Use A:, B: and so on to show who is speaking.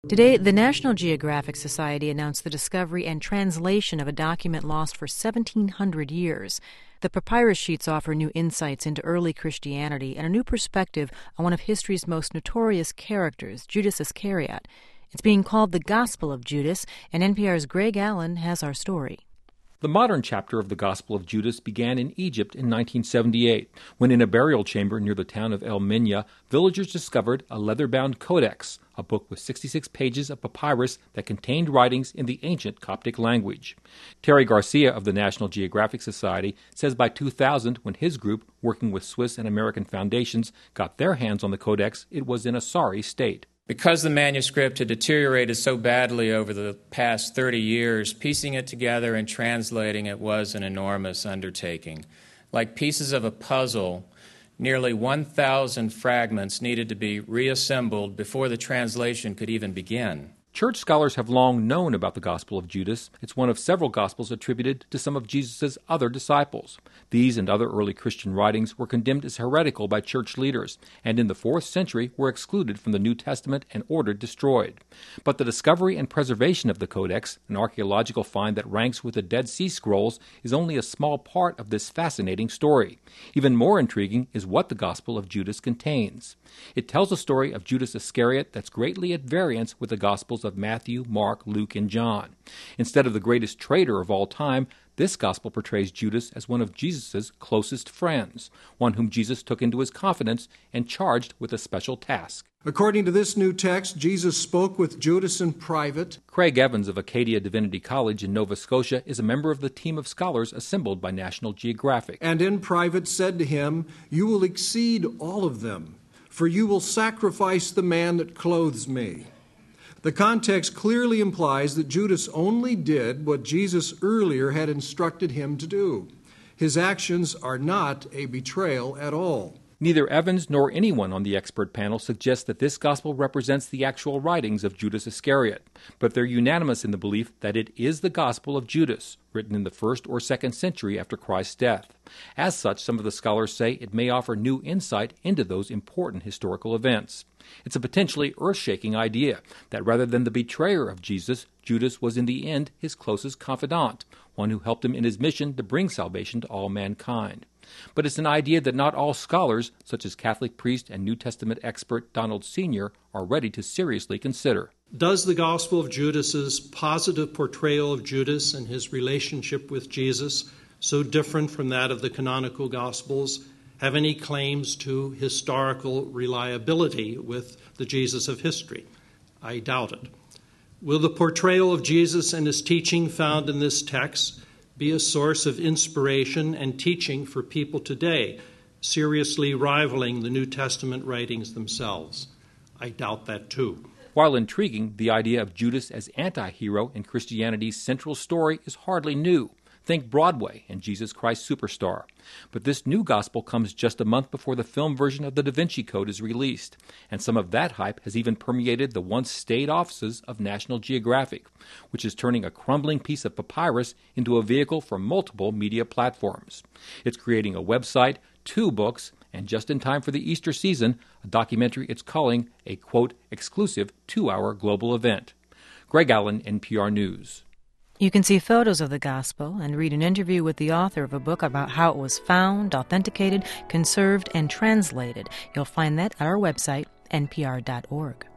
A: Today, the National Geographic Society announced the discovery and translation of a document lost for 1,700 years. The papyrus sheets offer new insights into early Christianity and a new perspective on one of history's most notorious characters, Judas Iscariot. It's being called the Gospel of Judas, and NPR's Greg Allen has our story.
B: The modern chapter of the Gospel of Judas began in Egypt in 1978, when in a burial chamber near the town of El Minya, villagers discovered a leather-bound codex, a book with 66 pages of papyrus that contained writings in the ancient Coptic language. Terry Garcia of the National Geographic Society says by 2000, when his group, working with Swiss and American foundations, got their hands on the codex, it was in a sorry state.
C: Because the manuscript had deteriorated so badly over the past 30 years, piecing it together and translating it was an enormous undertaking. Like pieces of a puzzle, nearly 1,000 fragments needed to be reassembled before the translation could even begin.
B: Church scholars have long known about the Gospel of Judas. It's one of several Gospels attributed to some of Jesus' other disciples. These and other early Christian writings were condemned as heretical by church leaders, and in the 4th century were excluded from the New Testament and ordered destroyed. But the discovery and preservation of the Codex, an archaeological find that ranks with the Dead Sea Scrolls, is only a small part of this fascinating story. Even more intriguing is what the Gospel of Judas contains. It tells a story of Judas Iscariot that's greatly at variance with the Gospels of Matthew, Mark, Luke, and John. Instead of the greatest traitor of all time, this gospel portrays Judas as one of Jesus' closest friends, one whom Jesus took into his confidence and charged with a special task.
D: According to this new text, Jesus spoke with Judas in private.
B: Craig Evans of Acadia Divinity College in Nova Scotia is a member of the team of scholars assembled by National Geographic.
D: And in private said to him, "You will exceed all of them, for you will sacrifice the man that clothes me." The context clearly implies that Judas only did what Jesus earlier had instructed him to do. His actions are not a betrayal at all.
B: Neither Evans nor anyone on the expert panel suggests that this gospel represents the actual writings of Judas Iscariot, but they're unanimous in the belief that it is the Gospel of Judas, written in the 1st or 2nd century after Christ's death. As such, some of the scholars say it may offer new insight into those important historical events. It's a potentially earth-shaking idea that rather than the betrayer of Jesus, Judas was in the end his closest confidant, one who helped him in his mission to bring salvation to all mankind. But it's an idea that not all scholars, such as Catholic priest and New Testament expert Donald Senior, are ready to seriously consider.
E: Does the Gospel of Judas's positive portrayal of Judas and his relationship with Jesus, so different from that of the canonical Gospels, have any claims to historical reliability with the Jesus of history? I doubt it. Will the portrayal of Jesus and his teaching found in this text be a source of inspiration and teaching for people today, seriously rivaling the New Testament writings themselves? I doubt that too.
B: While intriguing, the idea of Judas as anti-hero in Christianity's central story is hardly new. Think Broadway and Jesus Christ Superstar. But this new gospel comes just a month before the film version of the Da Vinci Code is released, and some of that hype has even permeated the once staid offices of National Geographic, which is turning a crumbling piece of papyrus into a vehicle for multiple media platforms. It's creating a website, 2 books, and just in time for the Easter season, a documentary it's calling a, quote, exclusive 2-hour global event. Greg Allen, NPR News.
A: You can see photos of the gospel and read an interview with the author of a book about how it was found, authenticated, conserved, and translated. You'll find that at our website, npr.org.